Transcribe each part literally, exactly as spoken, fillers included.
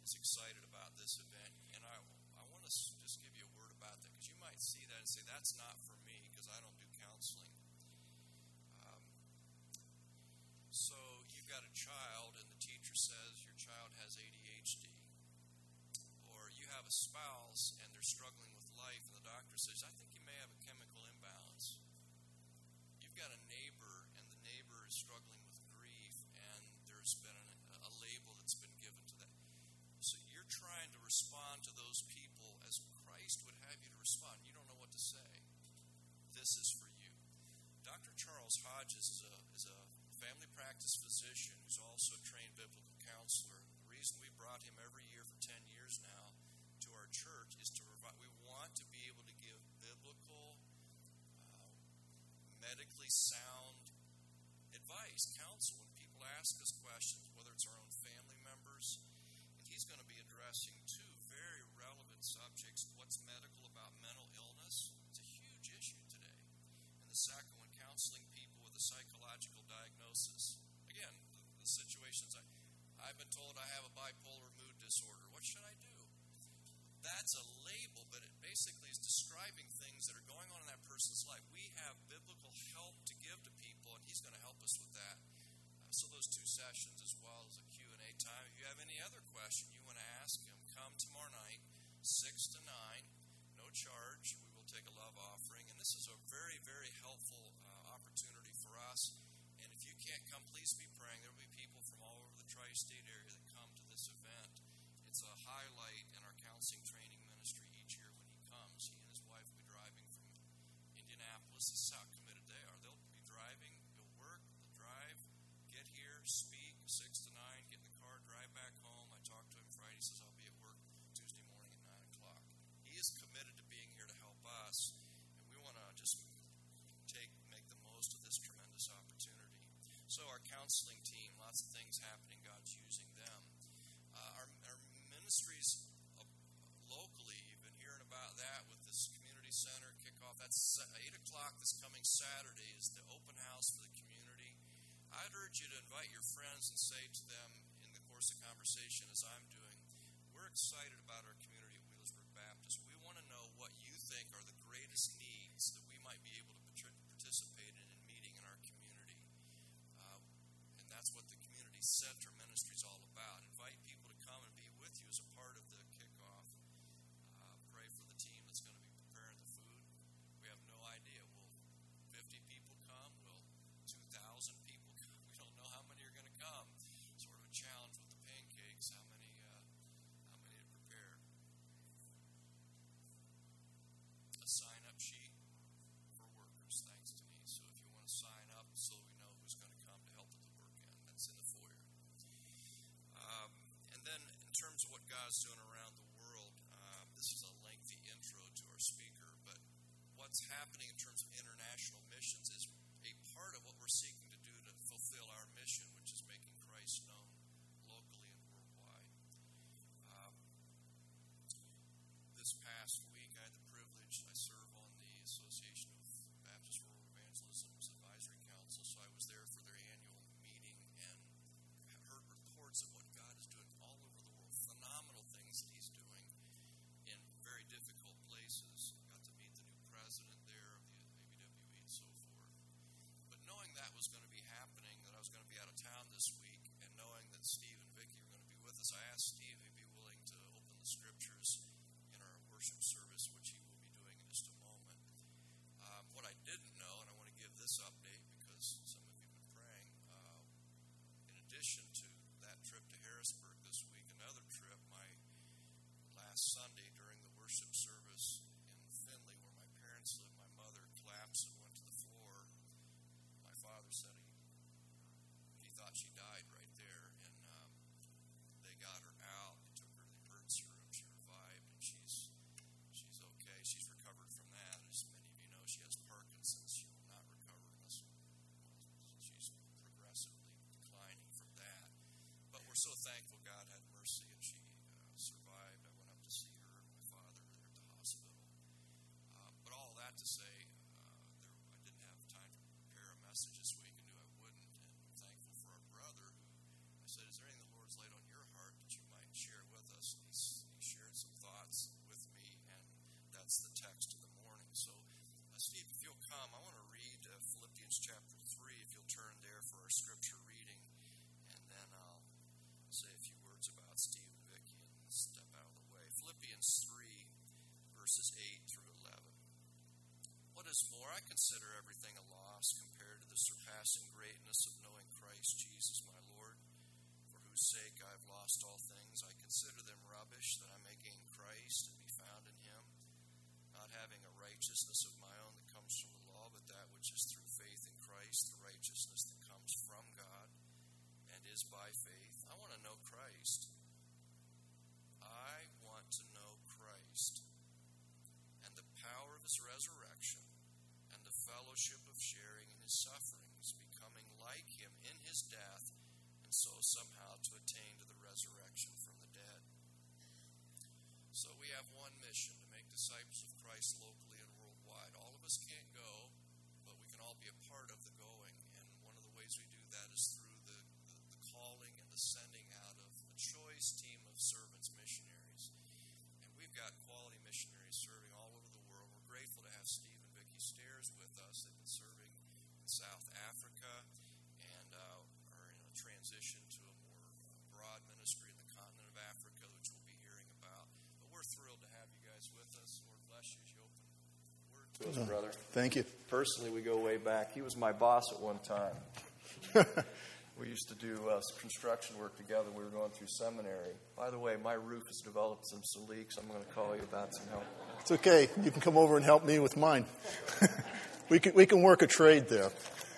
everyone's excited about this event, and I, I want to just give you a word about that, because you might see that and say, that's not for me, because I don't do counseling. Um, so you've got a child, and the teacher says your child has A D H D. Or you have a spouse, and they're struggling with life, and the doctor says, I think you may have a chemical imbalance. You've got a neighbor, and the neighbor is struggling with grief, and there's been an, a label that's been given to that. So you're trying to respond to those people as Christ would have you to respond. You don't know what to say. This is for you. Doctor Charles Hodges is a, is a family practice physician who's also a trained biblical counselor. The reason we brought him every year for ten years now to our church is to provide, we want to be able to give biblical, uh, medically sound advice, counsel, when people ask us questions, whether it's our own family members. And he's going to be addressing two very relevant subjects. What's medical about mental illness? It's a huge issue today. And the second one, counseling people with a psychological diagnosis. Again, the, the situations, I, I've been told I have a bipolar mood disorder. What should I do? That's a label, but it basically is describing things that are going on in that person's life. We have biblical help to give to people, and he's going to help us with that. Uh, so those two sessions, as well as a Q and A time. If you have any other question you want to ask him, come tomorrow night, six to nine, no charge. We will take a love offering, and this is a very, very helpful uh, opportunity for us. And if you can't come, please be praying. There will be people from all over the tri-state area that come to this event. It's a highlight in our counseling training ministry each year when he comes. He and his wife will be driving from Indianapolis. This is how committed they are. They'll be driving, go work, they'll drive, get here, speak, six to nine, get in the car, drive back home. I talked to him Friday. He says, I'll be at work Tuesday morning at nine o'clock. He is committed to being here to help us, and we want to just take make the most of this tremendous opportunity. So our counseling team, lots of things happening. God's using them. Uh, our, our ministries uh, locally, you've been hearing about that with this community center kickoff. That's eight o'clock this coming Saturday is the open house for the community. I'd urge you to invite your friends and say to them in the course of conversation, as I'm doing, we're excited about our community at Wheelersburg Baptist. We want to know what you think are the greatest needs that we might be able to participate in and meeting in our community. Uh, and that's what the community center ministry is all about. Invite people to come and be with you as a part of the kickoff. Uh, pray for the team that's going to be preparing the food. We have no idea. Will fifty people come? Will two thousand people come? We don't know how many are going to come. Sort of a challenge with the pancakes. How many? Uh, how many to prepare? A sign-up sheet for workers. Thanks, Denise. So if you want to sign up, so we know who's going to come to help with the work in, that's in the foyer. Um, and then in terms of what God's doing around the world, uh, this is a lengthy intro to our speaker, but what's happening in terms of international missions is a part of what we're seeking to do to fulfill our mission, which is making Christ known locally and worldwide. Um, this past week, I had the privilege, I serve on the Association of Baptist Rural Evangelism's Advisory Council, so I was there for their annual meeting and have heard reports of what God is doing all over the world, phenomenal things that he's doing in very difficult places. Got to meet the new president there of the A B W E and so forth. But knowing that was going to be happening, that I was going to be out of town this week, and knowing that consider everything a loss compared to the surpassing greatness of knowing Christ Jesus my Lord, for whose sake I have lost all things. I consider them rubbish, that I may gain Christ and be found in him, not having a righteousness of my own that comes from the law, but that which is through faith in Christ, the righteousness that comes from God and is by faith. I want to know Christ. I want to know Christ and the power of his resurrection and the fellowship of sharing in his sufferings, becoming like him in his death, and so somehow to attain to the resurrection from the dead. So we have one mission, to make disciples of Christ locally and worldwide. All of us can't go, but we can all be a part of the going, and one of the ways we do that is through the, the, the calling and the sending out of a choice team of servants, missionaries. And we've got quality missionaries serving all over the world. We're grateful to have Steve and Vicki Stairs with us. They've been serving in South Africa and uh, are in a transition to a more broad ministry in the continent of Africa, which we'll be hearing about. But we're thrilled to have you guys with us. Lord bless you as you open the word to us, brother. Thank you. Personally, we go way back. He was my boss at one time. We used to do uh, construction work together. We were going through seminary. By the way, my roof has developed some leaks. I'm going to call you about some help. It's okay. You can come over and help me with mine. we can we can work a trade there.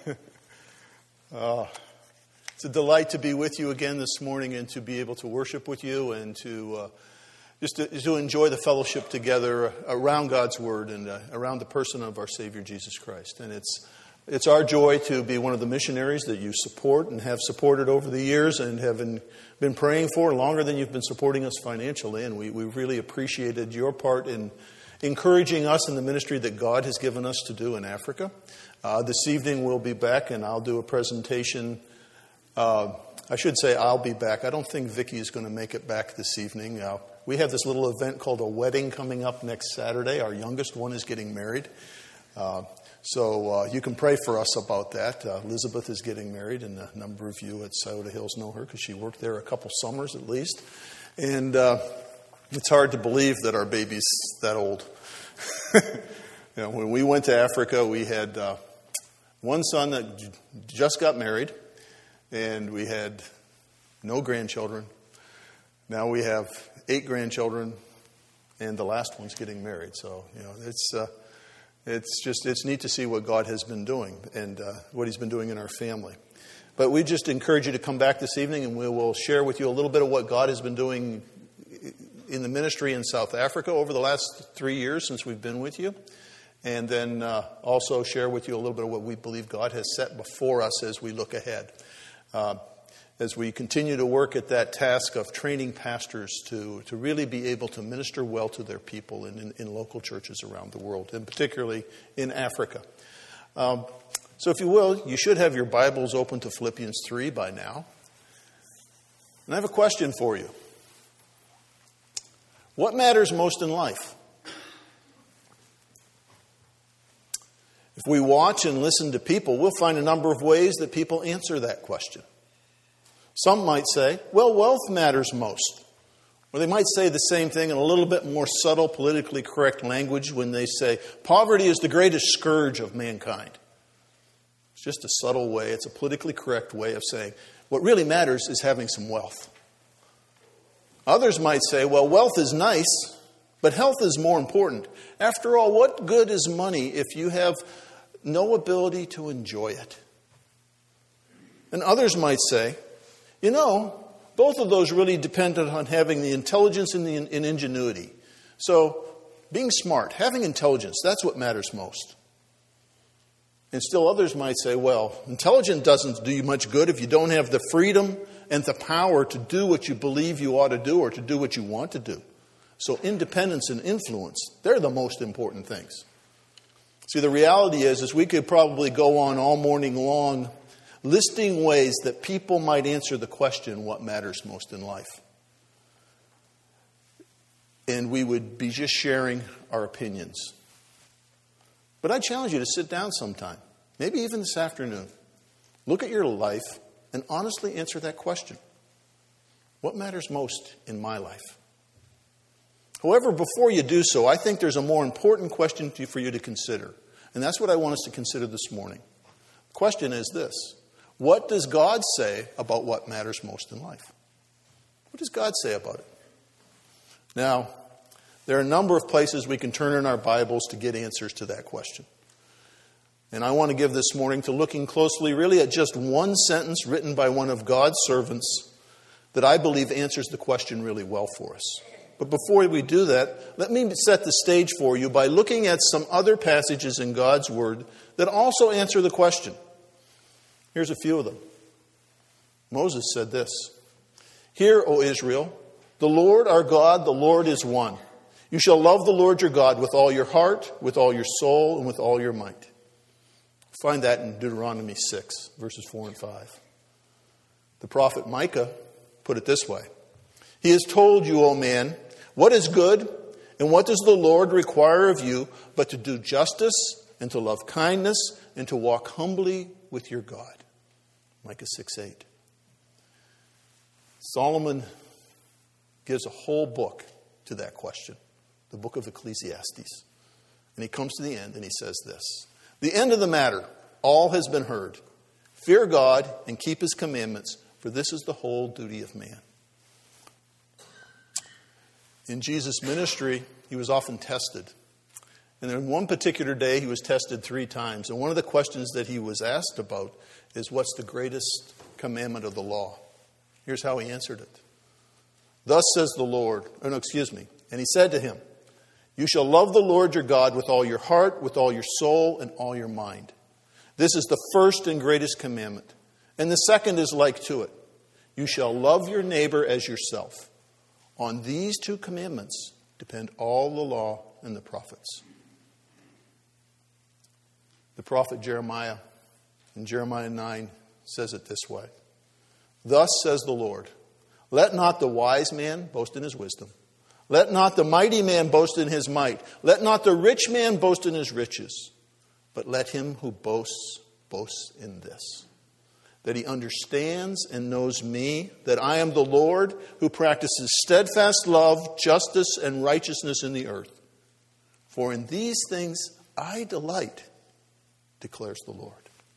uh, it's a delight to be with you again this morning and to be able to worship with you and to uh, just to, to enjoy the fellowship together around God's Word and uh, around the person of our Savior Jesus Christ. And it's It's our joy to be one of the missionaries that you support and have supported over the years and have been, been praying for longer than you've been supporting us financially. And we, we really appreciated your part in encouraging us in the ministry that God has given us to do in Africa. Uh, this evening we'll be back and I'll do a presentation. Uh, I should say I'll be back. I don't think Vicki is going to make it back this evening. Uh, we have this little event called a wedding coming up next Saturday. Our youngest one is getting married. Uh, So uh, you can pray for us about that. Uh, Elizabeth is getting married, and a number of you at Scioto Hills know her because she worked there a couple summers at least. And uh, it's hard to believe that our baby's that old. You know, when we went to Africa, we had uh, one son that j- just got married, and we had no grandchildren. Now we have eight grandchildren, and the last one's getting married. So, you know, it's... Uh, It's just, it's neat to see what God has been doing and uh, what he's been doing in our family. But we just encourage you to come back this evening and we will share with you a little bit of what God has been doing in the ministry in South Africa over the last three years since we've been with you. And then uh, also share with you a little bit of what we believe God has set before us as we look ahead. Uh, as we continue to work at that task of training pastors to, to really be able to minister well to their people in, in, in local churches around the world, and particularly in Africa. Um, so if you will, you should have your Bibles open to Philippians three by now. And I have a question for you. What matters most in life? If we watch and listen to people, we'll find a number of ways that people answer that question. Some might say, well, wealth matters most. Or they might say the same thing in a little bit more subtle, politically correct language when they say, poverty is the greatest scourge of mankind. It's just a subtle way. It's a politically correct way of saying, what really matters is having some wealth. Others might say, well, wealth is nice, but health is more important. After all, what good is money if you have no ability to enjoy it? And others might say, you know, both of those really depend on having the intelligence and the and ingenuity. So being smart, having intelligence, that's what matters most. And still others might say, well, intelligence doesn't do you much good if you don't have the freedom and the power to do what you believe you ought to do or to do what you want to do. So independence and influence, they're the most important things. See, the reality is, is we could probably go on all morning long listing ways that people might answer the question, what matters most in life? And we would be just sharing our opinions. But I challenge you to sit down sometime, maybe even this afternoon. Look at your life and honestly answer that question. What matters most in my life? However, before you do so, I think there's a more important question for you to consider. And that's what I want us to consider this morning. The question is this: what does God say about what matters most in life? What does God say about it? Now, there are a number of places we can turn in our Bibles to get answers to that question. And I want to give this morning to looking closely really at just one sentence written by one of God's servants that I believe answers the question really well for us. But before we do that, let me set the stage for you by looking at some other passages in God's Word that also answer the question. Here's a few of them. Moses said this: "Hear, O Israel, the Lord our God, the Lord is one. You shall love the Lord your God with all your heart, with all your soul, and with all your might." Find that in Deuteronomy six, verses four and five. The prophet Micah put it this way: "He has told you, O man, what is good, and what does the Lord require of you, but to do justice, and to love kindness, and to walk humbly with your God." Micah six eight. Solomon gives a whole book to that question, the book of Ecclesiastes. And he comes to the end and he says this: "The end of the matter, all has been heard. Fear God and keep his commandments, for this is the whole duty of man." In Jesus' ministry, he was often tested. And in one particular day, he was tested three times. And one of the questions that he was asked about is, what's the greatest commandment of the law? Here's how he answered it. "Thus says the Lord," oh no, excuse me. "And he said to him, you shall love the Lord your God with all your heart, with all your soul, and all your mind. This is the first and greatest commandment. And the second is like to it. You shall love your neighbor as yourself. On these two commandments depend all the law and the prophets." The prophet Jeremiah, in Jeremiah nine, says it this way: "Thus says the Lord, let not the wise man boast in his wisdom. Let not the mighty man boast in his might. Let not the rich man boast in his riches. But let him who boasts, boast in this, that he understands and knows me, that I am the Lord who practices steadfast love, justice, and righteousness in the earth. For in these things I delight, declares the Lord."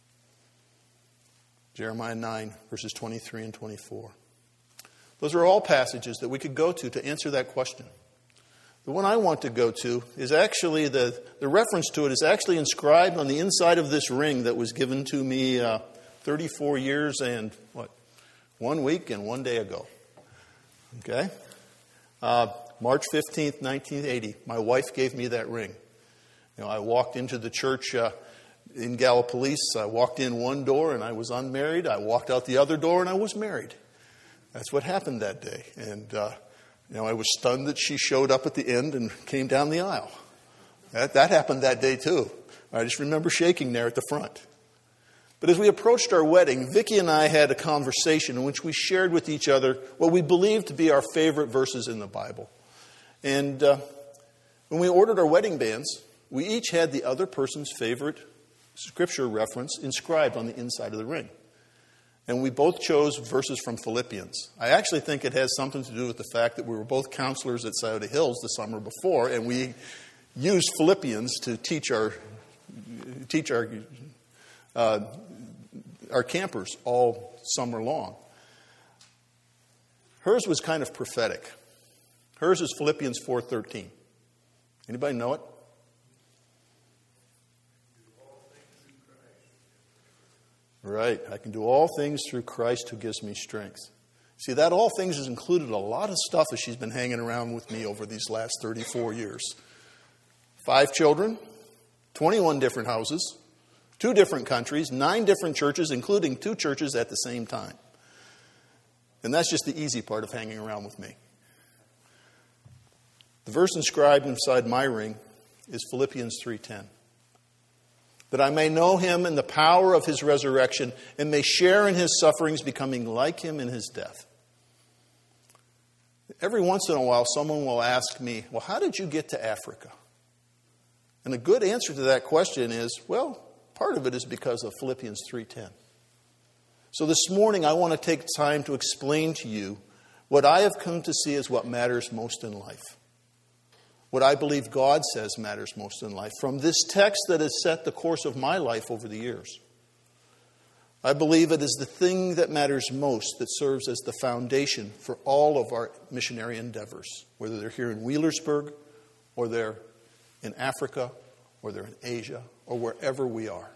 Jeremiah nine, verses twenty-three and twenty-four. Those are all passages that we could go to to answer that question. The one I want to go to is actually, the, the reference to it is actually inscribed on the inside of this ring that was given to me uh, thirty-four years and, what, one week and one day ago. Okay? Uh, March fifteenth, nineteen eighty, my wife gave me that ring. You know, I walked into the church uh, in Gallipolis. I walked in one door and I was unmarried. I walked out the other door and I was married. That's what happened that day. And, uh, you know, I was stunned that she showed up at the end and came down the aisle. That, that happened that day, too. I just remember shaking there at the front. But as we approached our wedding, Vicki and I had a conversation in which we shared with each other what we believed to be our favorite verses in the Bible. And uh, when we ordered our wedding bands, we each had the other person's favorite scripture reference inscribed on the inside of the ring. And we both chose verses from Philippians. I actually think it has something to do with the fact that we were both counselors at Scioto Hills the summer before, and we used Philippians to teach our teach our uh, our campers all summer long. Hers was kind of prophetic. Hers is Philippians four thirteen. Anybody know it? Right. I can do all things through Christ who gives me strength. See, that all things has included a lot of stuff as she's been hanging around with me over these last thirty-four years. Five children, twenty-one different houses, two different countries, nine different churches, including two churches at the same time. And that's just the easy part of hanging around with me. The verse inscribed inside my ring is Philippians three ten. That I may know him in the power of his resurrection and may share in his sufferings, becoming like him in his death. Every once in a while, someone will ask me, well, how did you get to Africa? And a good answer to that question is, well, part of it is because of Philippians three ten. So this morning, I want to take time to explain to you what I have come to see as what matters most in life. what I believe God says matters most in life, from this text that has set the course of my life over the years. I believe it is the thing that matters most that serves as the foundation for all of our missionary endeavors, whether they're here in Wheelersburg, or they're in Africa, or they're in Asia, or wherever we are.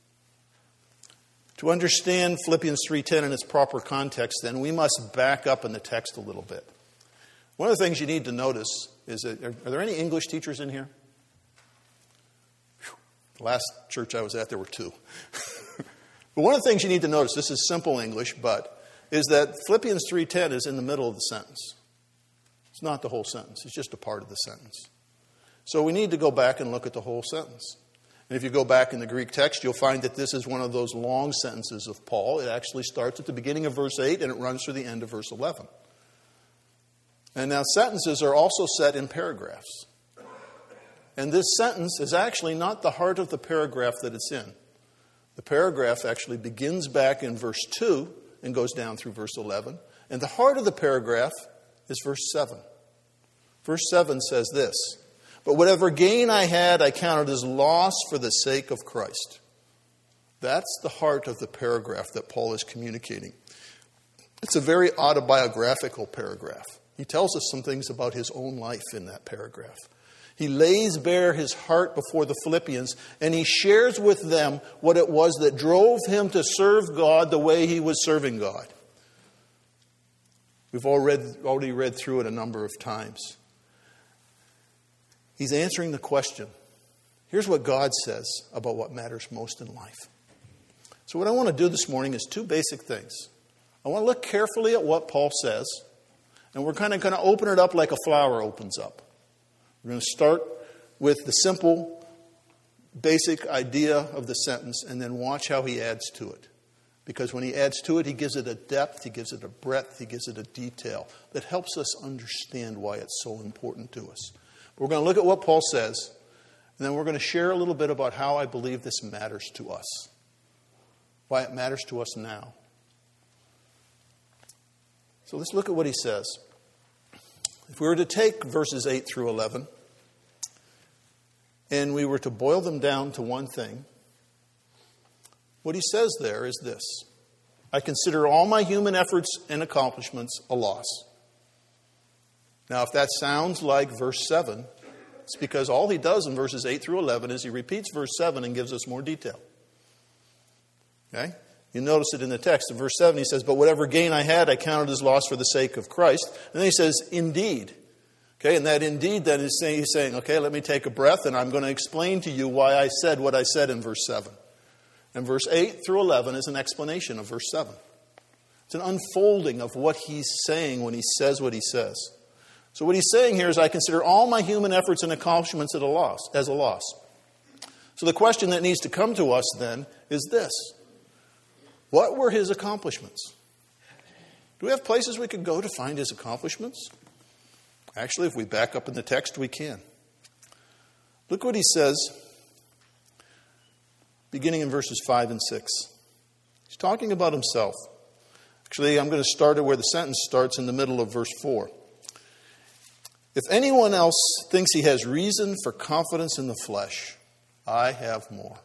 To understand Philippians three ten in its proper context, then, we must back up in the text a little bit. One of the things you need to notice is that, are, are there any English teachers in here? Whew. The last church I was at, there were two. But one of the things you need to notice, this is simple English, but, is that Philippians three ten is in the middle of the sentence. It's not the whole sentence. It's just a part of the sentence. So we need to go back and look at the whole sentence. And if you go back in the Greek text, you'll find that this is one of those long sentences of Paul. It actually starts at the beginning of verse eight and it runs through the end of verse eleven. And now sentences are also set in paragraphs. And this sentence is actually not the heart of the paragraph that it's in. The paragraph actually begins back in verse two and goes down through verse eleven. And the heart of the paragraph is verse seven. Verse seven says this: "But whatever gain I had, I counted as loss for the sake of Christ." That's the heart of the paragraph that Paul is communicating. It's a very autobiographical paragraph. He tells us some things about his own life in that paragraph. He lays bare his heart before the Philippians, and he shares with them what it was that drove him to serve God the way he was serving God. We've all read, already read through it a number of times. He's answering the question. Here's what God says about what matters most in life. So what I want to do this morning is two basic things. I want to look carefully at what Paul says, and we're kind of going to open it up like a flower opens up. We're going to start with the simple, basic idea of the sentence and then watch how he adds to it. Because when he adds to it, he gives it a depth, he gives it a breadth, he gives it a detail that helps us understand why it's so important to us. We're going to look at what Paul says, and then we're going to share a little bit about how I believe this matters to us, why it matters to us now. So let's look at what he says. If we were to take verses eight through eleven, and we were to boil them down to one thing, what he says there is this: "I consider all my human efforts and accomplishments a loss." Now, if that sounds like verse seven, it's because all he does in verses eight through eleven is he repeats verse seven and gives us more detail. Okay? You notice it in the text. In verse seven, he says, "But whatever gain I had, I counted as loss for the sake of Christ." And then he says, "Indeed." Okay, and that indeed then is saying, he's saying, okay, let me take a breath and I'm going to explain to you why I said what I said in verse seven. And verse eight through eleven is an explanation of verse seven. It's an unfolding of what he's saying when he says what he says. So what he's saying here is, I consider all my human efforts and accomplishments as a loss. As a loss. So the question that needs to come to us then is this: what were his accomplishments? Do we have places we could go to find his accomplishments? Actually, if we back up in the text, we can. Look what he says, beginning in verses five and six. He's talking about himself. Actually, I'm going to start at where the sentence starts in the middle of verse four. "If anyone else thinks he has reason for confidence in the flesh, I have more."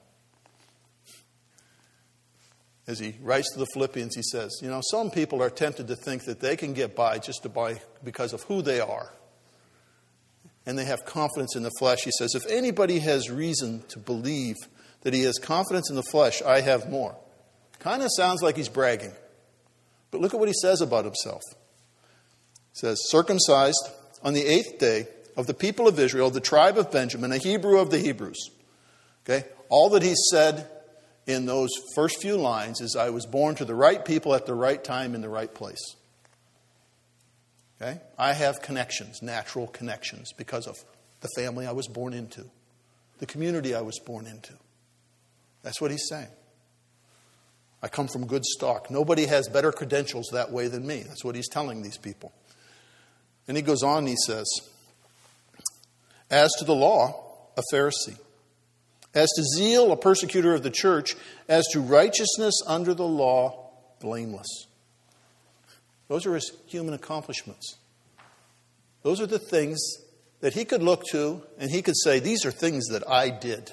As he writes to the Philippians, he says, you know, some people are tempted to think that they can get by just to by because of who they are. And they have confidence in the flesh. He says, if anybody has reason to believe that he has confidence in the flesh, I have more. Kind of sounds like he's bragging. But look at what he says about himself. He says, "Circumcised on the eighth day of the people of Israel, the tribe of Benjamin, a Hebrew of the Hebrews." Okay? All that he said in those first few lines is, I was born to the right people at the right time in the right place. Okay? I have connections, natural connections, because of the family I was born into, the community I was born into. That's what he's saying. I come from good stock. Nobody has better credentials that way than me. That's what he's telling these people. And he goes on and he says, "As to the law, a Pharisee. As to zeal, a persecutor of the church. As to righteousness under the law, blameless." Those are his human accomplishments. Those are the things that he could look to and he could say, these are things that I did.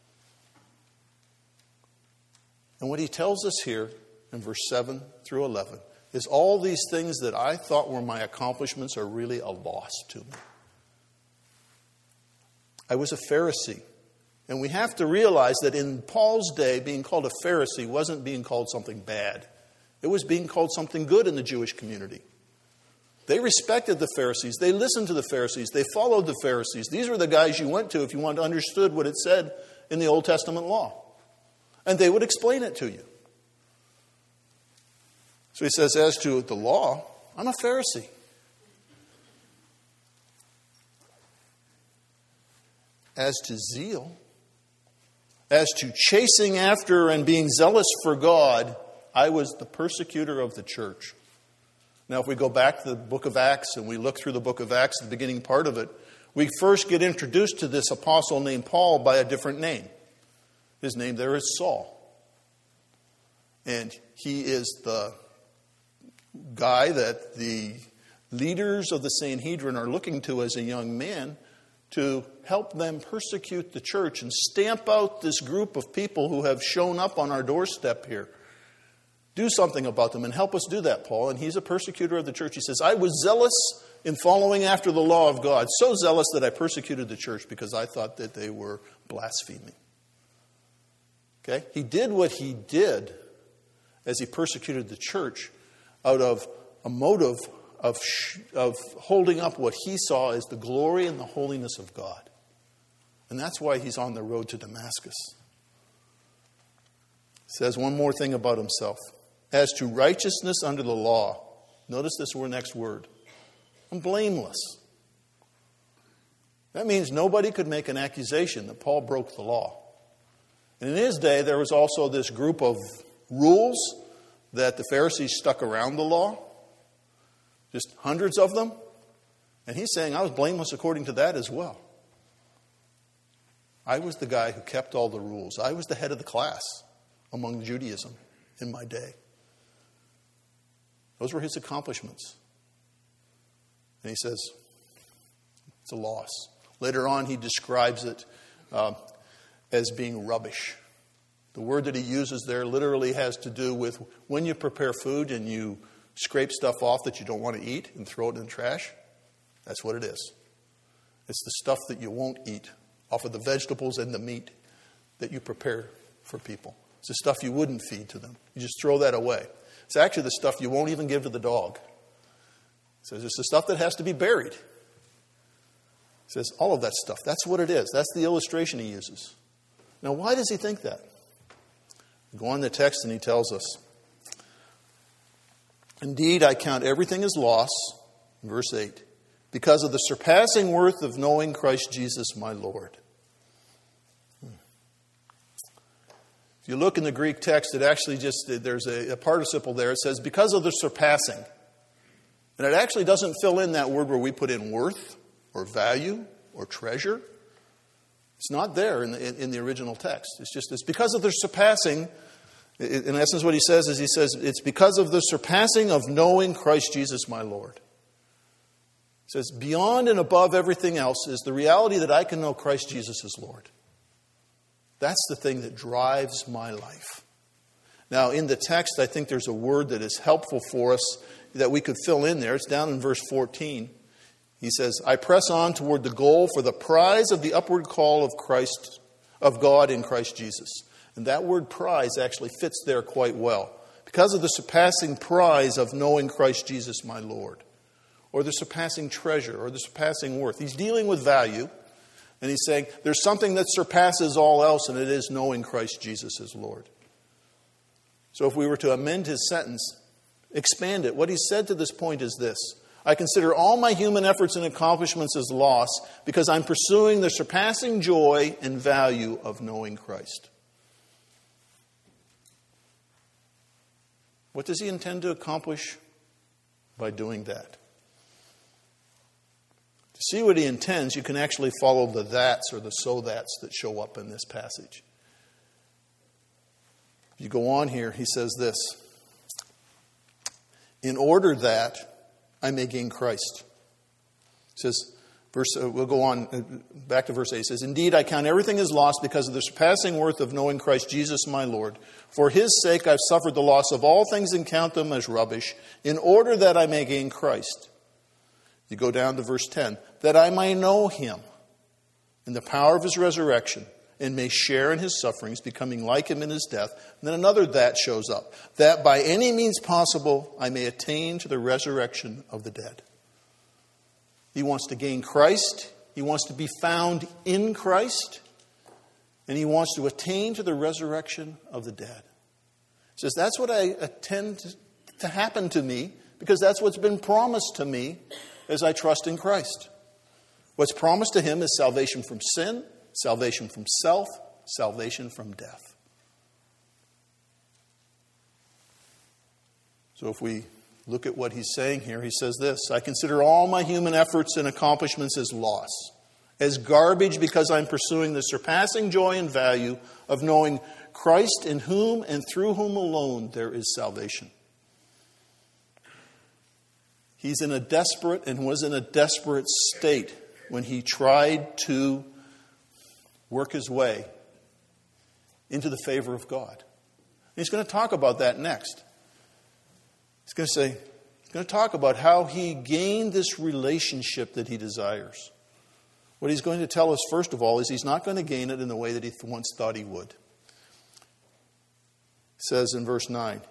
And what he tells us here in verse seven through eleven is all these things that I thought were my accomplishments are really a loss to me. I was a Pharisee. And we have to realize that in Paul's day, being called a Pharisee wasn't being called something bad. It was being called something good in the Jewish community. They respected the Pharisees. They listened to the Pharisees. They followed the Pharisees. These were the guys you went to if you wanted to understand what it said in the Old Testament law. And they would explain it to you. So he says, as to the law, I'm a Pharisee. As to zeal, as to chasing after and being zealous for God, I was the persecutor of the church. Now, if we go back to the book of Acts and we look through the book of Acts, the beginning part of it, we first get introduced to this apostle named Paul by a different name. His name there is Saul. And he is the guy that the leaders of the Sanhedrin are looking to as a young man to help them persecute the church and stamp out this group of people who have shown up on our doorstep here. Do something about them and help us do that, Paul. And he's a persecutor of the church. He says, I was zealous in following after the law of God, so zealous that I persecuted the church because I thought that they were blaspheming. Okay? He did what he did as he persecuted the church out of a motive of, of holding up what he saw as the glory and the holiness of God. And that's why he's on the road to Damascus. He says one more thing about himself. As to righteousness under the law, notice this next word. I'm blameless. That means nobody could make an accusation that Paul broke the law. And in his day, there was also this group of rules that the Pharisees stuck around the law. Just hundreds of them. And he's saying, I was blameless according to that as well. I was the guy who kept all the rules. I was the head of the class among Judaism in my day. Those were his accomplishments. And he says, it's a loss. Later on, he describes it uh, as being rubbish. The word that he uses there literally has to do with when you prepare food and you scrape stuff off that you don't want to eat and throw it in the trash. That's what it is. It's the stuff that you won't eat off of the vegetables and the meat that you prepare for people. It's the stuff you wouldn't feed to them. You just throw that away. It's actually the stuff you won't even give to the dog. It says it's the stuff that has to be buried. It says all of that stuff. That's what it is. That's the illustration he uses. Now, why does he think that? We go on the text and he tells us, indeed, I count everything as loss, verse eight, because of the surpassing worth of knowing Christ Jesus my Lord. If you look in the Greek text, it actually just, there's a, a participle there. It says, because of the surpassing. And it actually doesn't fill in that word where we put in worth or value or treasure. It's not there in the, in, in the original text. It's just, it's because of the surpassing. In essence, what he says is, he says, it's because of the surpassing of knowing Christ Jesus my Lord. He says, beyond and above everything else is the reality that I can know Christ Jesus as Lord. That's the thing that drives my life. Now, in the text, I think there's a word that is helpful for us that we could fill in there. It's down in verse fourteen. He says, I press on toward the goal for the prize of the upward call of Christ, of God in Christ Jesus. And that word prize actually fits there quite well. Because of the surpassing prize of knowing Christ Jesus my Lord. Or the surpassing treasure, or the surpassing worth. He's dealing with value. And he's saying, there's something that surpasses all else, and it is knowing Christ Jesus as Lord. So if we were to amend his sentence, expand it, what he said to this point is this. I consider all my human efforts and accomplishments as loss because I'm pursuing the surpassing joy and value of knowing Christ. What does he intend to accomplish by doing that? To see what he intends, you can actually follow the that's or the so that's that show up in this passage. If you go on here, he says this. In order that I may gain Christ. He says, Verse, uh, we'll go on uh, back to verse eight. It says, "Indeed, I count everything as loss because of the surpassing worth of knowing Christ Jesus my Lord. For his sake I've suffered the loss of all things and count them as rubbish, in order that I may gain Christ." You go down to verse ten. "That I may know him in the power of his resurrection, and may share in his sufferings, becoming like him in his death." And then another "that" shows up. "That by any means possible I may attain to the resurrection of the dead." He wants to gain Christ. He wants to be found in Christ. And he wants to attain to the resurrection of the dead. He says, that's what I intend to happen to me, because that's what's been promised to me as I trust in Christ. What's promised to him is salvation from sin, salvation from self, salvation from death. So if we look at what he's saying here, he says this: "I consider all my human efforts and accomplishments as loss, as garbage, because I'm pursuing the surpassing joy and value of knowing Christ, in whom and through whom alone there is salvation." He's in a desperate and was in a desperate state when he tried to work his way into the favor of God. And he's going to talk about that next. He's going to say, he's going to talk about how he gained this relationship that he desires. What he's going to tell us, first of all, is he's not going to gain it in the way that he once thought he would. It says in verse nine,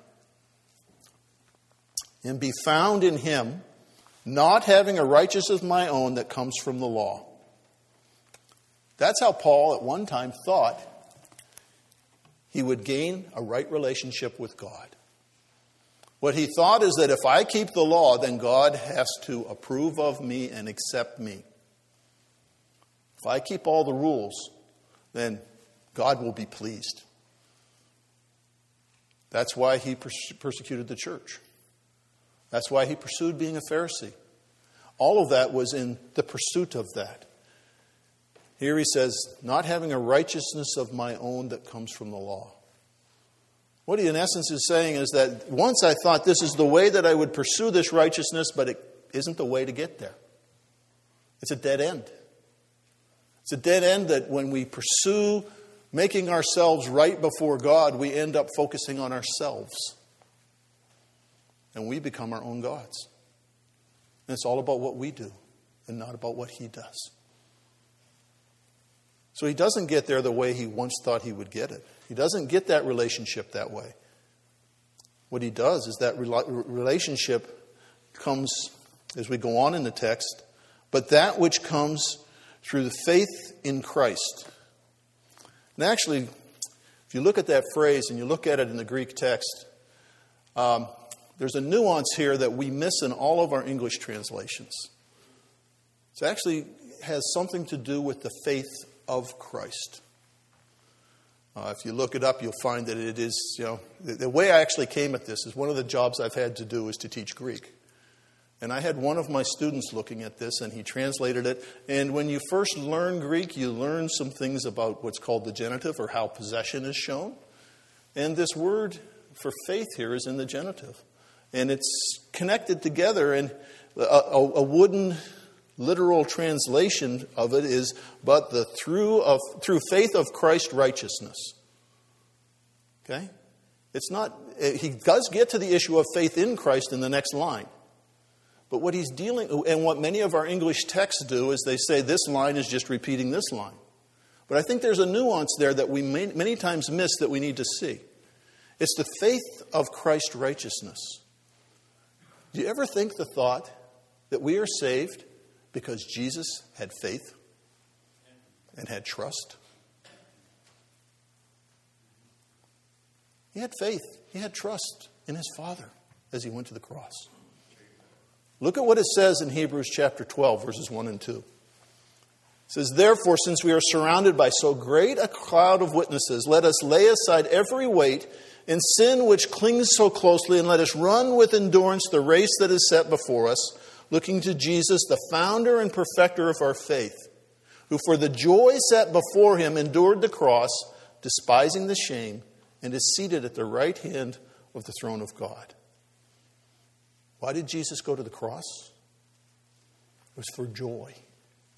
"And be found in him, not having a righteousness of my own that comes from the law." That's how Paul at one time thought he would gain a right relationship with God. What he thought is that if I keep the law, then God has to approve of me and accept me. If I keep all the rules, then God will be pleased. That's why he pers- persecuted the church. That's why he pursued being a Pharisee. All of that was in the pursuit of that. Here he says, not having a righteousness of my own that comes from the law. What he in essence is saying is that once I thought this is the way that I would pursue this righteousness, but it isn't the way to get there. It's a dead end. It's a dead end that when we pursue making ourselves right before God, we end up focusing on ourselves. And we become our own gods. And it's all about what we do and not about what he does. So he doesn't get there the way he once thought he would get it. He doesn't get that relationship that way. What he does is that relationship comes, as we go on in the text, but that which comes through the faith in Christ. And actually, if you look at that phrase and you look at it in the Greek text, um, there's a nuance here that we miss in all of our English translations. It actually has something to do with the faith of Christ. Uh, if you look it up, you'll find that it is, you know, the, the way I actually came at this is one of the jobs I've had to do is to teach Greek. And I had one of my students looking at this, and he translated it. And when you first learn Greek, you learn some things about what's called the genitive, or how possession is shown. And this word for faith here is in the genitive. And it's connected together, and a, a, a wooden literal translation of it is, but the through of through faith of Christ righteousness. Okay? It's not, he does get to the issue of faith in Christ in the next line. But what he's dealing, and what many of our English texts do, is they say this line is just repeating this line. But I think there's a nuance there that we may, many times miss that we need to see. It's the faith of Christ righteousness. Do you ever think the thought that we are saved because Jesus had faith and had trust? He had faith. He had trust in his Father as he went to the cross. Look at what it says in Hebrews chapter twelve, verses one and two. It says, "Therefore, since we are surrounded by so great a cloud of witnesses, let us lay aside every weight and sin which clings so closely, and let us run with endurance the race that is set before us, looking to Jesus, the founder and perfecter of our faith, who for the joy set before him endured the cross, despising the shame, and is seated at the right hand of the throne of God." Why did Jesus go to the cross? It was for joy.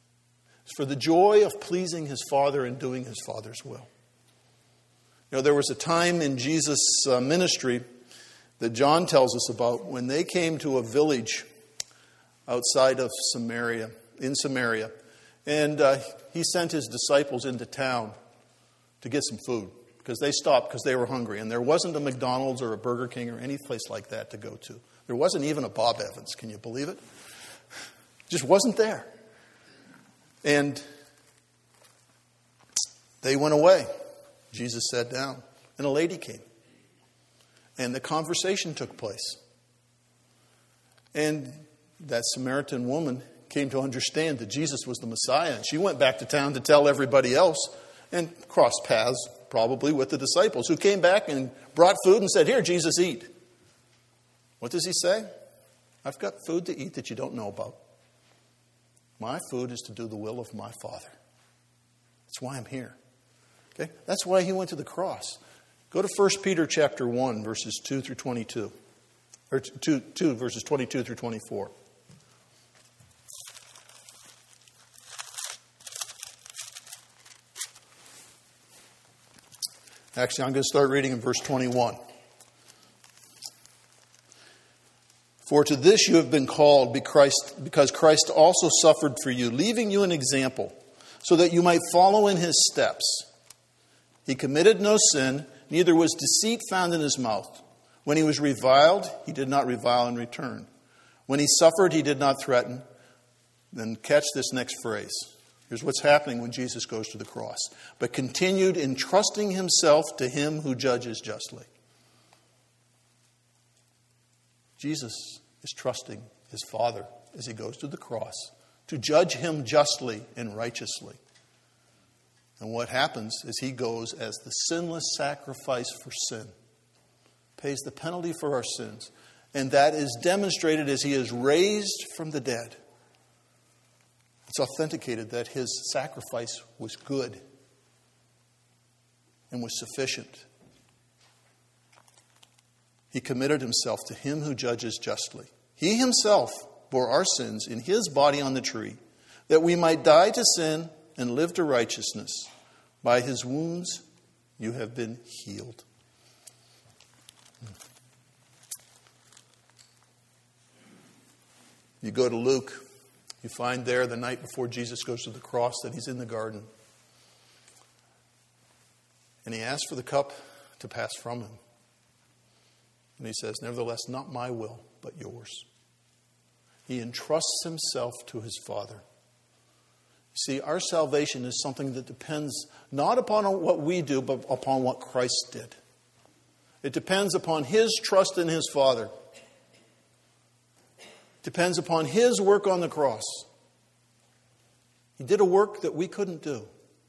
It's for the joy of pleasing his Father and doing his Father's will. You know, there was a time in Jesus' uh, ministry that John tells us about when they came to a village outside of Samaria, in Samaria. And uh, he sent his disciples into town to get some food because they stopped because they were hungry. And there wasn't a McDonald's or a Burger King or any place like that to go to. There wasn't even a Bob Evans. Can you believe it? Just wasn't there. And they went away. Jesus sat down and a lady came. And the conversation took place. And that Samaritan woman came to understand that Jesus was the Messiah. And she went back to town to tell everybody else and crossed paths probably with the disciples who came back and brought food and said, "Here, Jesus, eat." What does he say? "I've got food to eat that you don't know about. My food is to do the will of my Father. That's why I'm here." Okay? That's why he went to the cross. Go to First Peter chapter one, verses two through twenty-two. Or two, two verses twenty-two through twenty-four. Actually, I'm going to start reading in verse twenty-one. "For to this you have been called, because Christ also suffered for you, leaving you an example, so that you might follow in his steps. He committed no sin, neither was deceit found in his mouth. When he was reviled, he did not revile in return. When he suffered, he did not threaten." Then catch this next phrase. Here's what's happening when Jesus goes to the cross. "But continued entrusting himself to him who judges justly." Jesus is trusting his Father as he goes to the cross to judge him justly and righteously. And what happens is he goes as the sinless sacrifice for sin, pays the penalty for our sins, and that is demonstrated as he is raised from the dead. It's authenticated that his sacrifice was good and was sufficient. He committed himself to him who judges justly. He himself bore our sins in his body on the tree, that we might die to sin and live to righteousness. By his wounds you have been healed. You go to Luke, you find there the night before Jesus goes to the cross that he's in the garden. And he asks for the cup to pass from him. And he says, "Nevertheless, not my will, but yours." He entrusts himself to his Father. See, our salvation is something that depends not upon what we do, but upon what Christ did. It depends upon his trust in his Father. It depends upon his work on the cross. He did a work that we couldn't do.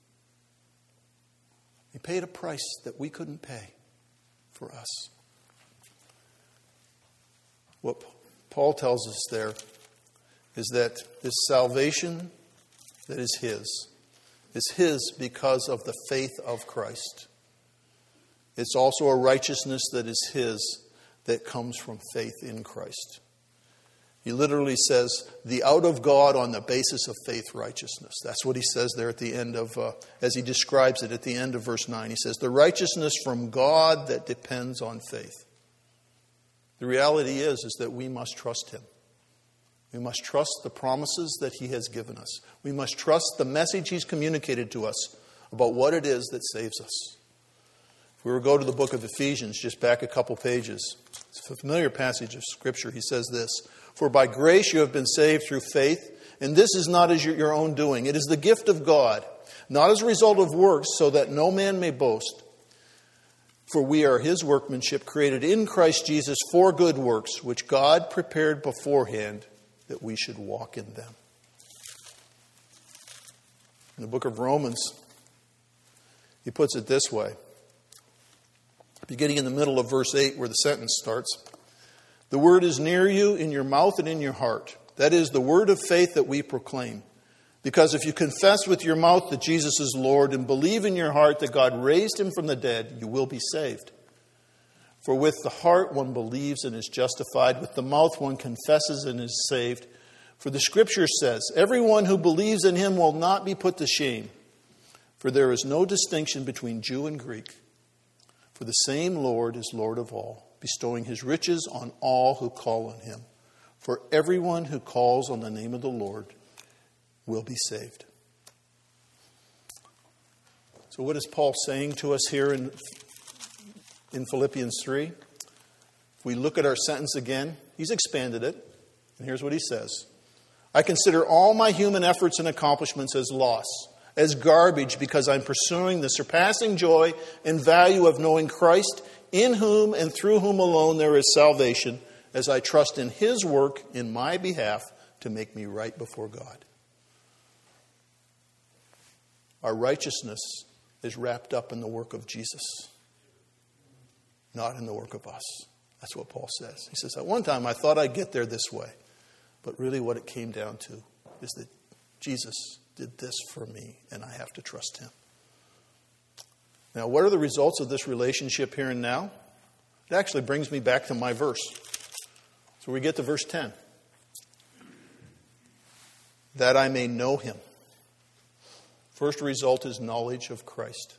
He paid a price that we couldn't pay for us. What Paul tells us there is that this salvation that is his is his because of the faith of Christ. It's also a righteousness that is his that comes from faith in Christ. He literally says, the out of God on the basis of faith righteousness. That's what he says there at the end of, uh, as he describes it at the end of verse nine. He says, the righteousness from God that depends on faith. The reality is, is that we must trust him. We must trust the promises that he has given us. We must trust the message he's communicated to us about what it is that saves us. If we were to go to the book of Ephesians, just back a couple pages, it's a familiar passage of Scripture. He says this, "For by grace you have been saved through faith, and this is not as your own doing. It is the gift of God, not as a result of works, so that no man may boast. For we are his workmanship, created in Christ Jesus for good works, which God prepared beforehand that we should walk in them." In the book of Romans, he puts it this way, beginning in the middle of verse eight where the sentence starts. "The word is near you, in your mouth and in your heart. That is the word of faith that we proclaim. Because if you confess with your mouth that Jesus is Lord and believe in your heart that God raised him from the dead, you will be saved. For with the heart one believes and is justified. With the mouth one confesses and is saved. For the Scripture says, everyone who believes in him will not be put to shame. For there is no distinction between Jew and Greek. For the same Lord is Lord of all, bestowing his riches on all who call on him. For everyone who calls on the name of the Lord will be saved. So what is Paul saying to us here in, in Philippians three? If we look at our sentence again, he's expanded it. And here's what he says. I consider all my human efforts and accomplishments as loss, as garbage, because I'm pursuing the surpassing joy and value of knowing Christ, in whom and through whom alone there is salvation, as I trust in his work in my behalf to make me right before God. Our righteousness is wrapped up in the work of Jesus, not in the work of us. That's what Paul says. He says, at one time I thought I'd get there this way. But really what it came down to is that Jesus did this for me, and I have to trust him. Now, what are the results of this relationship here and now? It actually brings me back to my verse. So we get to verse ten. That I may know him. First result is knowledge of Christ.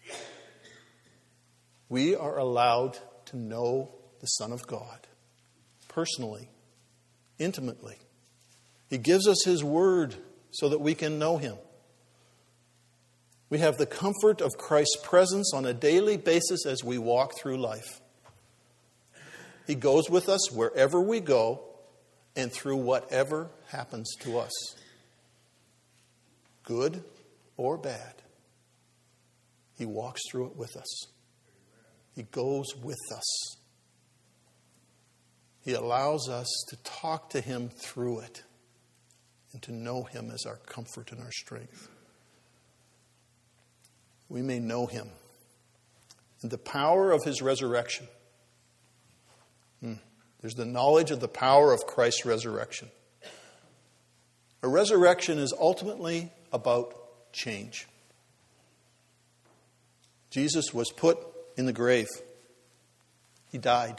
We are allowed to know the Son of God personally, intimately. He gives us his word so that we can know him. We have the comfort of Christ's presence on a daily basis as we walk through life. He goes with us wherever we go and through whatever happens to us, good or bad. He walks through it with us. He goes with us. He allows us to talk to him through it and to know him as our comfort and our strength. We may know him and the power of his resurrection. Hmm. There's the knowledge of the power of Christ's resurrection. A resurrection is ultimately about change. Jesus was put in the grave. He died.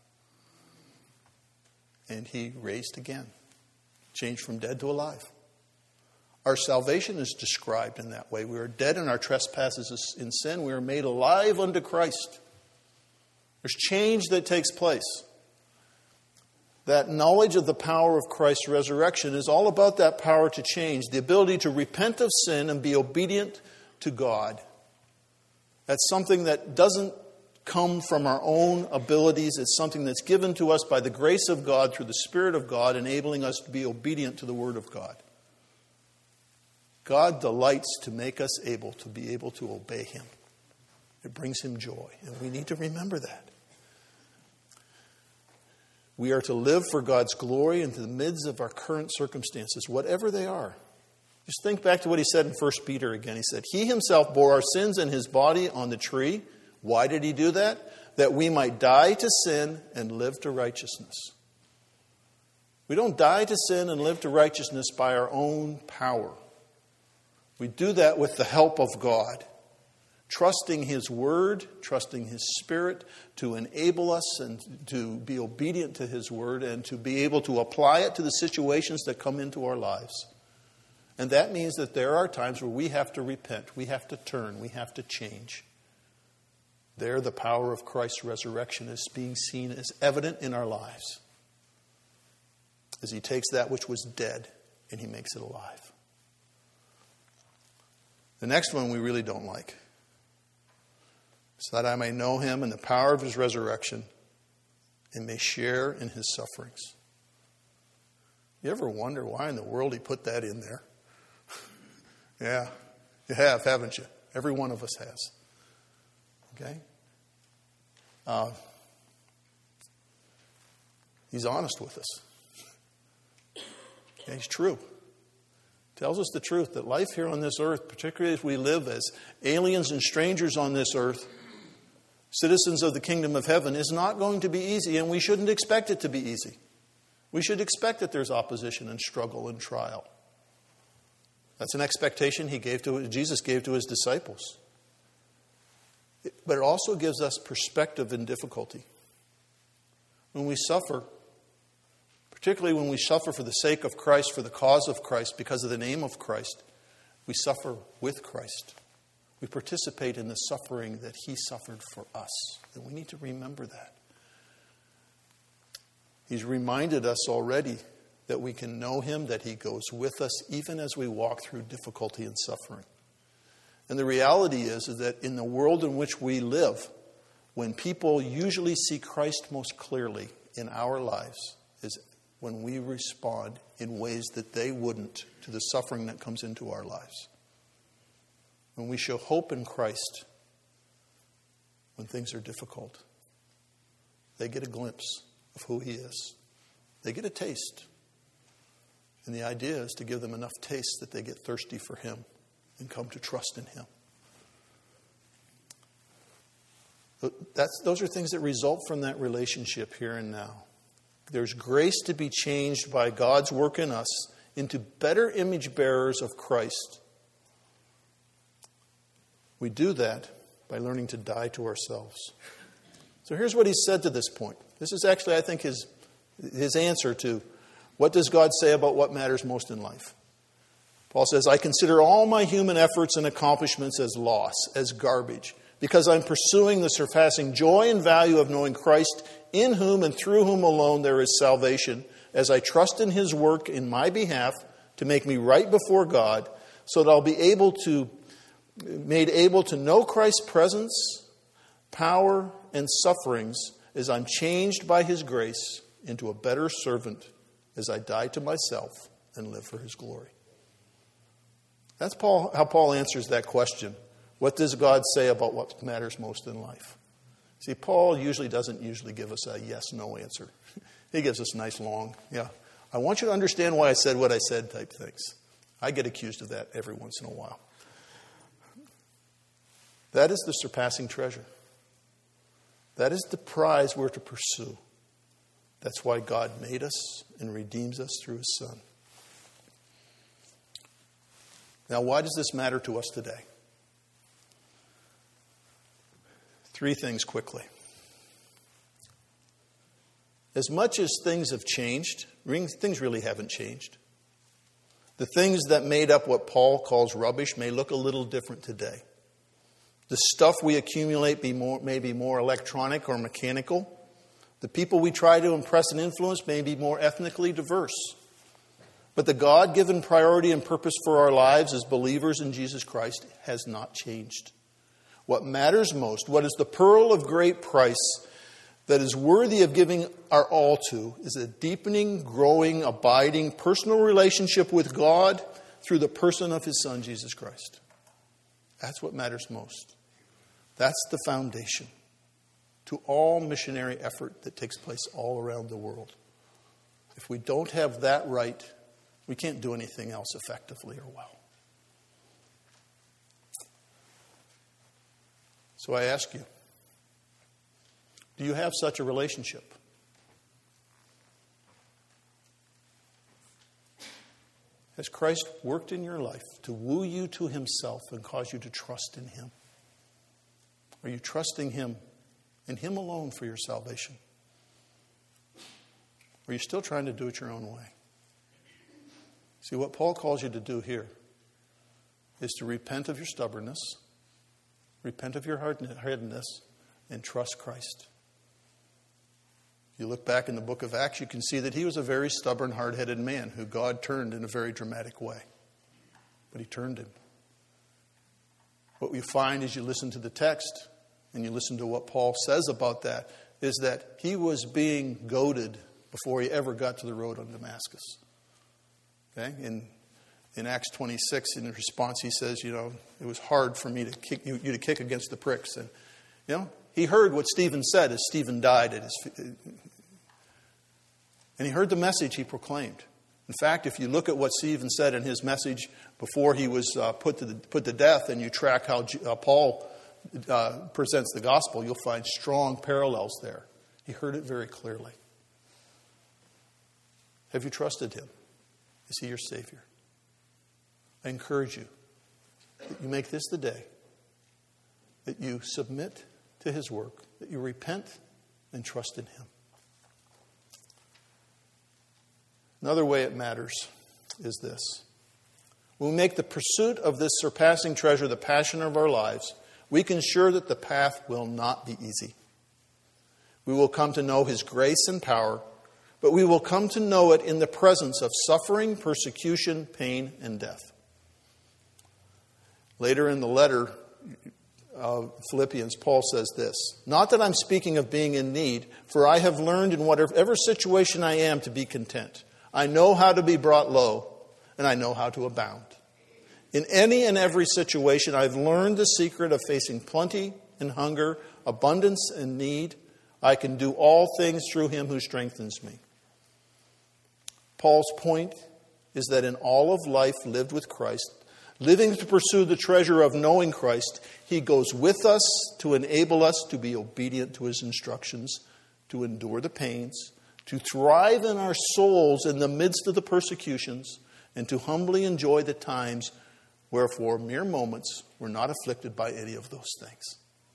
And he raised again. Changed from dead to alive. Our salvation is described in that way. We are dead in our trespasses in sin. We are made alive unto Christ. There's change that takes place. That knowledge of the power of Christ's resurrection is all about that power to change. The ability to repent of sin and be obedient to God. That's something that doesn't come from our own abilities. It's something that's given to us by the grace of God through the Spirit of God, enabling us to be obedient to the Word of God. God delights to make us able to be able to obey him. It brings him joy, and we need to remember that. We are to live for God's glory in the midst of our current circumstances, whatever they are. Just think back to what he said in First Peter again. He said, he himself bore our sins in his body on the tree. Why did he do that? That we might die to sin and live to righteousness. We don't die to sin and live to righteousness by our own power. We do that with the help of God, trusting his word, trusting his Spirit to enable us and to be obedient to his word and to be able to apply it to the situations that come into our lives. And that means that there are times where we have to repent, we have to turn, we have to change. There, the power of Christ's resurrection is being seen as evident in our lives as he takes that which was dead and he makes it alive. The next one we really don't like. So that I may know him and the power of his resurrection and may share in his sufferings. You ever wonder why in the world he put that in there? Yeah, you have, haven't you? Every one of us has. Okay? Uh, he's honest with us. Okay, he's true. Tells us the truth that life here on this earth, particularly as we live as aliens and strangers on this earth, citizens of the kingdom of heaven, is not going to be easy, and we shouldn't expect it to be easy. We should expect that there's opposition and struggle and trial. That's an expectation he gave to Jesus gave to his disciples. But it also gives us perspective in difficulty. When we suffer, Particularly when we suffer for the sake of Christ, for the cause of Christ, because of the name of Christ, we suffer with Christ. We participate in the suffering that He suffered for us. And we need to remember that. He's reminded us already that we can know Him, that He goes with us, even as we walk through difficulty and suffering. And the reality is, is that in the world in which we live, when people usually see Christ most clearly in our lives, is when we respond in ways that they wouldn't to the suffering that comes into our lives. When we show hope in Christ when things are difficult, they get a glimpse of who He is. They get a taste. And the idea is to give them enough taste that they get thirsty for Him and come to trust in Him. That's, those are things that result from that relationship here and now. There's grace to be changed by God's work in us into better image bearers of Christ. We do that by learning to die to ourselves. So here's what he said to this point. This is actually, I think, his, his answer to what does God say about what matters most in life. Paul says, I consider all my human efforts and accomplishments as loss, as garbage, because I'm pursuing the surpassing joy and value of knowing Christ, in whom and through whom alone there is salvation, as I trust in His work in my behalf to make me right before God, so that I'll be able to, made able to know Christ's presence, power, and sufferings as I'm changed by His grace into a better servant as I die to myself and live for His glory. That's Paul, how Paul answers that question. What does God say about what matters most in life? See, Paul usually doesn't usually give us a yes-no answer. He gives us nice long, yeah, I want you to understand why I said what I said type things. I get accused of that every once in a while. That is the surpassing treasure. That is the prize we're to pursue. That's why God made us and redeems us through His Son. Now, why does this matter to us today? Three things quickly. As much as things have changed, things really haven't changed. The things that made up what Paul calls rubbish may look a little different today. The stuff we accumulate be more, may be more electronic or mechanical. The people we try to impress and influence may be more ethnically diverse. But the God-given priority and purpose for our lives as believers in Jesus Christ has not changed. What matters most, what is the pearl of great price that is worthy of giving our all to, is a deepening, growing, abiding personal relationship with God through the person of His Son, Jesus Christ. That's what matters most. That's the foundation to all missionary effort that takes place all around the world. If we don't have that right, we can't do anything else effectively or well. So I ask you, do you have such a relationship? Has Christ worked in your life to woo you to Himself and cause you to trust in Him? Are you trusting Him and Him alone for your salvation? Or are you still trying to do it your own way? See, what Paul calls you to do here is to repent of your stubbornness, repent of your hardness, and trust Christ. If you look back in the book of Acts, you can see that he was a very stubborn, hard-headed man who God turned in a very dramatic way. But He turned him. What you find as you listen to the text and you listen to what Paul says about that is that he was being goaded before he ever got to the road on Damascus. Okay? In, in Acts twenty-six, in response, he says, you know, it was hard for me to kick you, you to kick against the pricks. And, you know, he heard what Stephen said as Stephen died at his feet. And he heard the message he proclaimed. In fact, if you look at what Stephen said in his message before he was uh, put to the, put to death, and you track how uh, Paul uh, presents the gospel, you'll find strong parallels there. He heard it very clearly. Have you trusted Him? Is He your Savior? I encourage you that you make this the day that you submit to His work, that you repent and trust in Him. Another way it matters is this. When we make the pursuit of this surpassing treasure the passion of our lives, we can ensure that the path will not be easy. We will come to know His grace and power, but we will come to know it in the presence of suffering, persecution, pain, and death. Later in the letter of Philippians, Paul says this, "Not that I'm speaking of being in need, for I have learned in whatever situation I am to be content. I know how to be brought low, and I know how to abound. In any and every situation, I've learned the secret of facing plenty and hunger, abundance and need. I can do all things through Him who strengthens me." Paul's point is that in all of life lived with Christ, living to pursue the treasure of knowing Christ, He goes with us to enable us to be obedient to His instructions, to endure the pains, to thrive in our souls in the midst of the persecutions, and to humbly enjoy the times where for mere moments we're not afflicted by any of those things.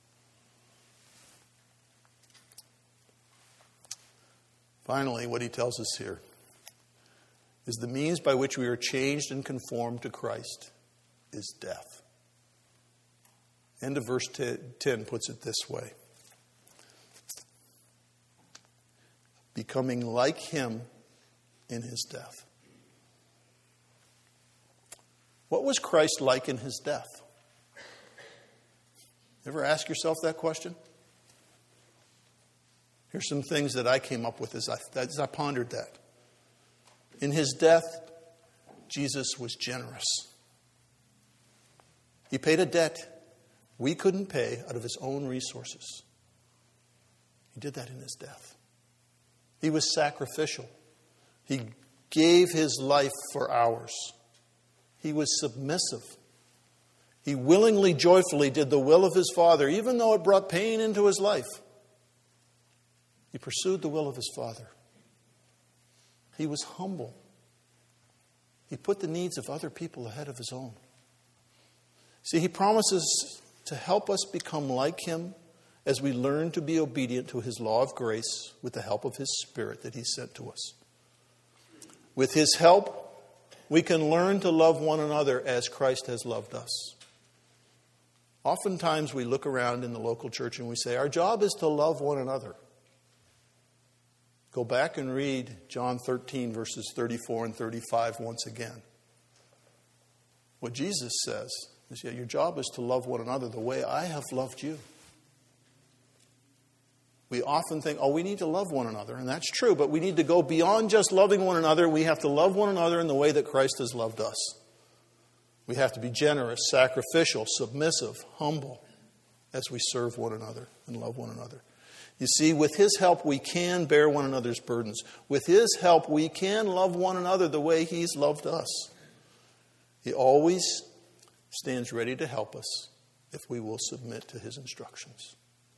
Finally, what he tells us here is the means by which we are changed and conformed to Christ is death. End of verse ten puts it this way. Becoming like Him in His death. What was Christ like in His death? Ever ask yourself that question? Here's some things that I came up with as I, as I pondered that. In His death, Jesus was generous. He paid a debt we couldn't pay out of His own resources. He did that in His death. He was sacrificial. He gave His life for ours. He was submissive. He willingly, joyfully did the will of His Father, even though it brought pain into His life. He pursued the will of His Father. He was humble. He put the needs of other people ahead of His own. See, He promises to help us become like Him as we learn to be obedient to His law of grace with the help of His Spirit that He sent to us. With His help, we can learn to love one another as Christ has loved us. Oftentimes we look around in the local church and we say, our job is to love one another. Go back and read John thirteen, verses thirty-four and thirty-five once again. What Jesus says is, yeah, your job is to love one another the way I have loved you. We often think, oh, we need to love one another, and that's true, but we need to go beyond just loving one another. We have to love one another in the way that Christ has loved us. We have to be generous, sacrificial, submissive, humble as we serve one another and love one another. You see, with His help, we can bear one another's burdens. With His help, we can love one another the way He's loved us. He always stands ready to help us if we will submit to His instructions.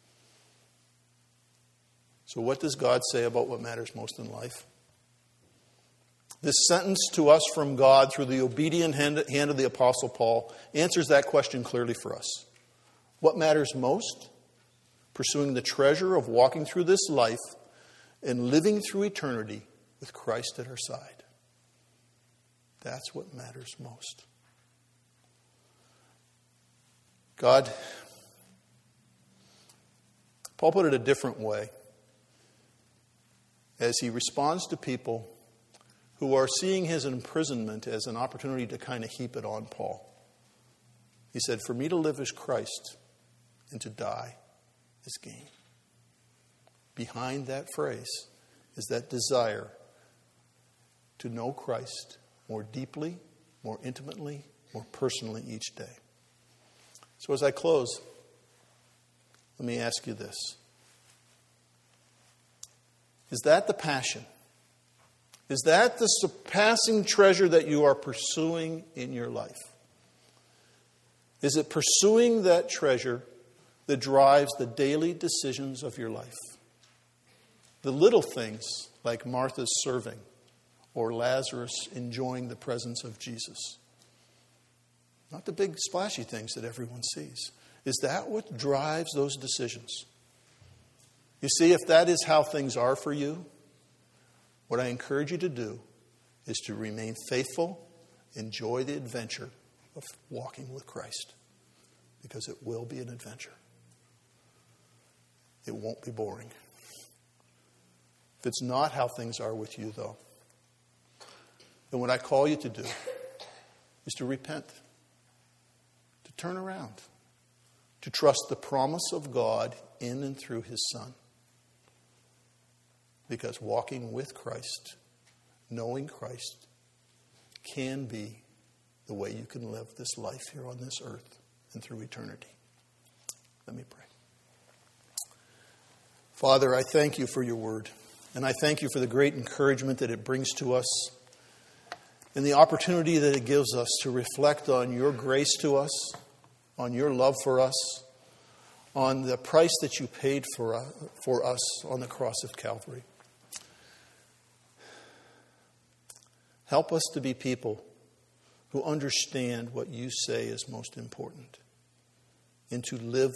So what does God say about what matters most in life? This sentence to us from God through the obedient hand, hand of the Apostle Paul answers that question clearly for us. What matters most? Pursuing the treasure of walking through this life and living through eternity with Christ at our side. That's what matters most. God, Paul put it a different way as he responds to people who are seeing his imprisonment as an opportunity to kind of heap it on Paul. He said, for me to live is Christ, and to die is gain. Behind that phrase is that desire to know Christ more deeply, more intimately, more personally each day. So as I close, let me ask you this. Is that the passion? Is that the surpassing treasure that you are pursuing in your life? Is it pursuing that treasure that drives the daily decisions of your life? The little things like Martha's serving or Lazarus enjoying the presence of Jesus. Not the big splashy things that everyone sees. Is that what drives those decisions? You see, if that is how things are for you, what I encourage you to do is to remain faithful, enjoy the adventure of walking with Christ. Because it will be an adventure. It won't be boring. If it's not how things are with you, though, then what I call you to do is to repent, to turn around, to trust the promise of God in and through His Son. Because walking with Christ, knowing Christ, can be the way you can live this life here on this earth and through eternity. Let me pray. Father, I thank you for your word. And I thank you for the great encouragement that it brings to us and the opportunity that it gives us to reflect on your grace to us, on your love for us, on the price that you paid for, uh, for us on the cross of Calvary. Help us to be people who understand what you say is most important and to live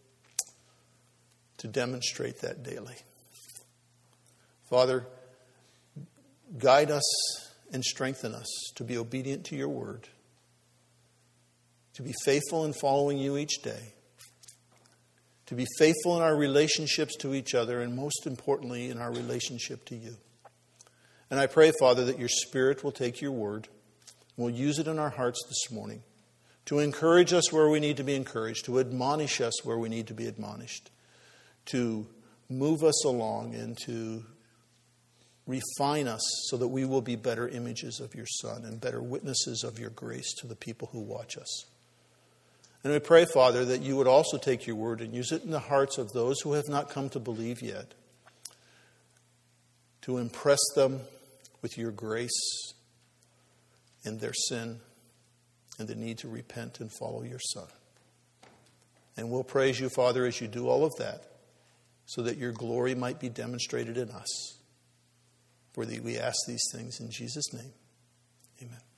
to demonstrate that daily. Father, guide us and strengthen us to be obedient to your word, to be faithful in following you each day, to be faithful in our relationships to each other, and most importantly, in our relationship to you. And I pray, Father, that your Spirit will take your word and will use it in our hearts this morning to encourage us where we need to be encouraged, to admonish us where we need to be admonished, to move us along and to refine us so that we will be better images of your Son and better witnesses of your grace to the people who watch us. And we pray, Father, that you would also take your word and use it in the hearts of those who have not come to believe yet, to impress them with your grace and their sin and the need to repent and follow your Son. And we'll praise you, Father, as you do all of that, so that your glory might be demonstrated in us. For thee we ask these things in Jesus' name. Amen.